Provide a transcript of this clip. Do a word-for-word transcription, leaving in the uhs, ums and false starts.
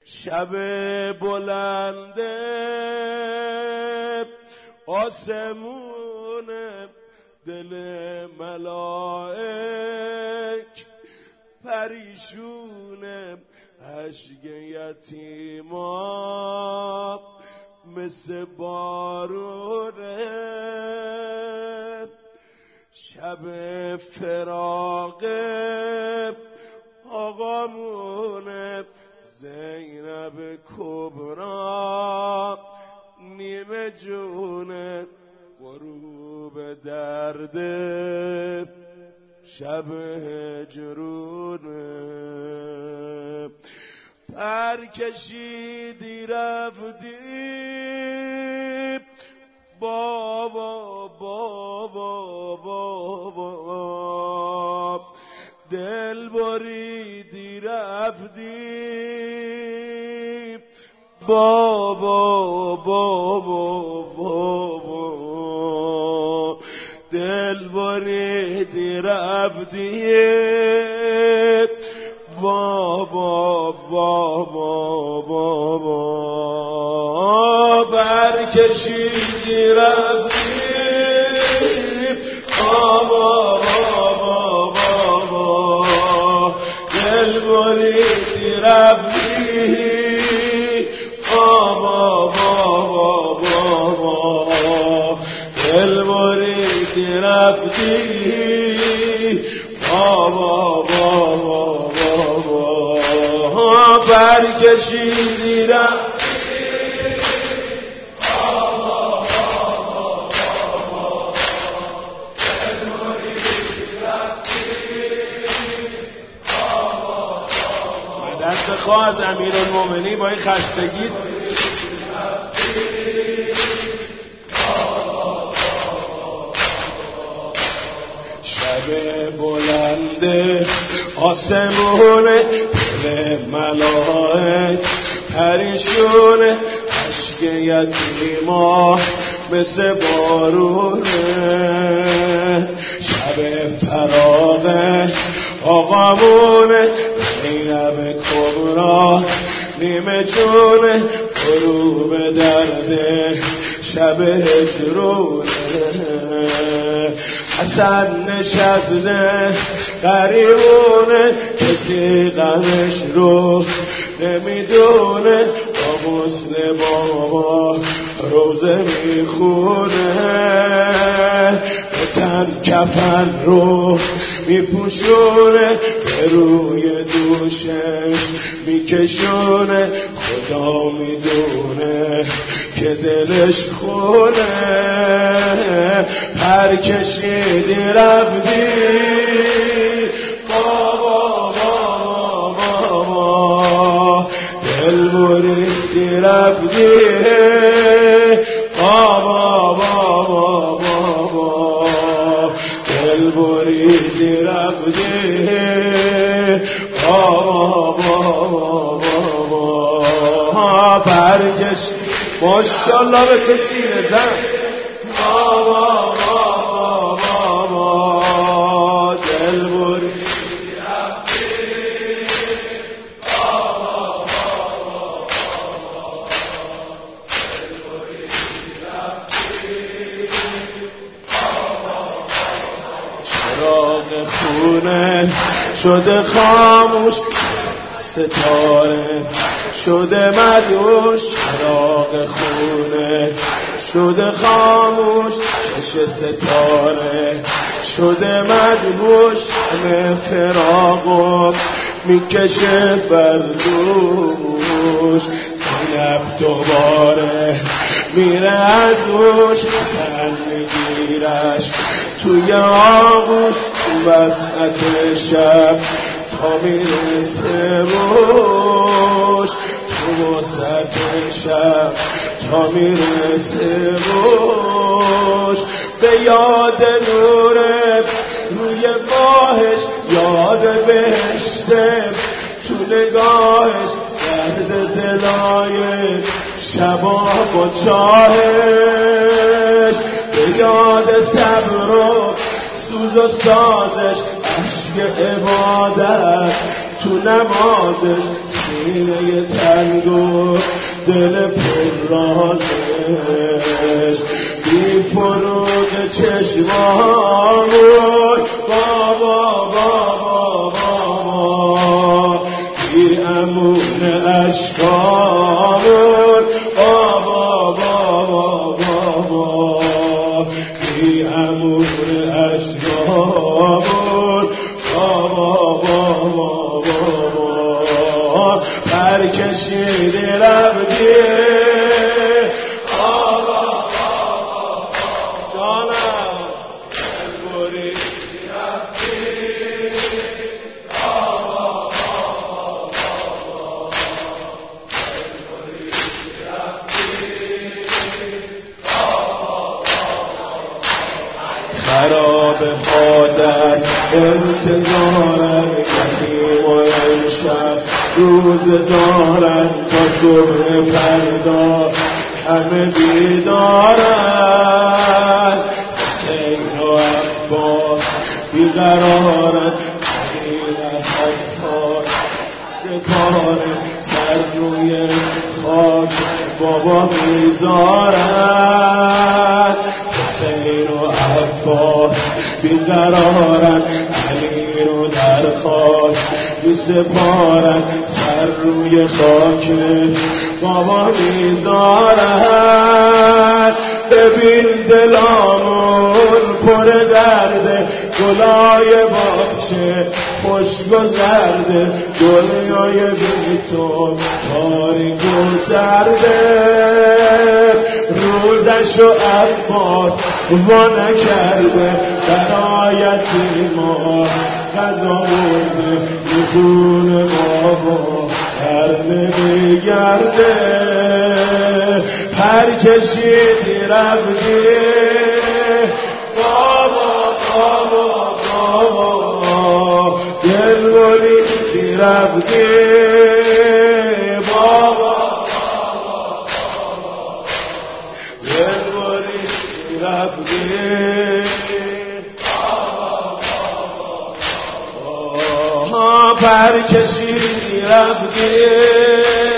شب بلند آسمون دل ملائک پریشونه، اشک یتیما مثل بارونه. شب فراق آقامونه، زینب کبرا نیمه جونه، غروب درد شب هجرونه. پر کشیدی رفتی بابا بابا بابا، دل بریدی رفتی بابا بابا بابا، دل بریدی رفتی بابا بابا بابا، برکشیدی رفتی بابا بابا بابا، دل بریدی رفتی بابا بابا بابا، دل بریدی رفتی بابا بابا بابا، برکشیدی رفتی بابا بابا بابا، دل بریدی رفتی بابا بابا. مدد بخواه از امیرالمومنین با این خستگی. شب بلند آسمونه دل ملائک پریشونه، اشک یتیما مثل بارونه. شب فراق آقامونه، زینب کبرا نیمه جونه، غروب درد شب هجرونه. حسن نشسته غریبونه، کسی غمش رو نمیدونه، با غسل بابا روزه میخونه. به تن کفن رو میپوشونه، به روی دوشش میکشونه، خدا میدونه که دلش خونه. پر کشیدی رفتی بابا بابا بابا، دل بریدی رفتی بابا بابا بابا، دل بریدی رفتی بابا بابا بابا، برگشت ماشاءالله به تو سینه زن بابا بابا بابا، دل بریدی رفتی بابا بابا بابا، دل بریدی رفتی بابا بابا. چراغ خونه شده خاموش، ستاره شده مدوش، چراغ خونه شده خاموش، چش ستاره شده مدوش، همه فراقم میکشه بردوش. زینب دوباره میره از دوش، حسن میگیرش توی آغوش، تو وسط شب تا میرسه روش، تو وسط شب تا میرسه روش. به یاد نورت روی ماهش، یاد بهشته تو نگاهش، درد دلای شباب و چاهش. به یاد صبر و سوز و سازش، عشق عبادت تو نمازش سینه تنگ و دل پر رازش بی فروغ چشمامون بابا بابا بابا بی امون اشکامون بابا بابا بابا بی امون اشکامون بابا بابا بابا پر کشیدی رفتی بابا بابا جانم بری رفتی بابا بابا بری رفتی خراب خودت انتظارم یتیم و امشب روز دارن تا صبح فردا همه بیدارن حسین و عباس بیقرارن غیرت حتار ستاره سر روی خاک بابا میذارن حسین و عباس بیقرارن علی رو در خاک میسپارن سر روی خاک بابا میذارن ببین دلامون پر درده گلای باغچه خوش گذرده دنیای بی تو تاریک و سرده روزشو عباس وا نکرده برای یتیما غذا برده نخون بابا در نمیگرده پر کشیدی رفتی بابا بابا بابا دل بریدی رفتی بابا بابا دل بریدی رفتی پر کشیدی رفتی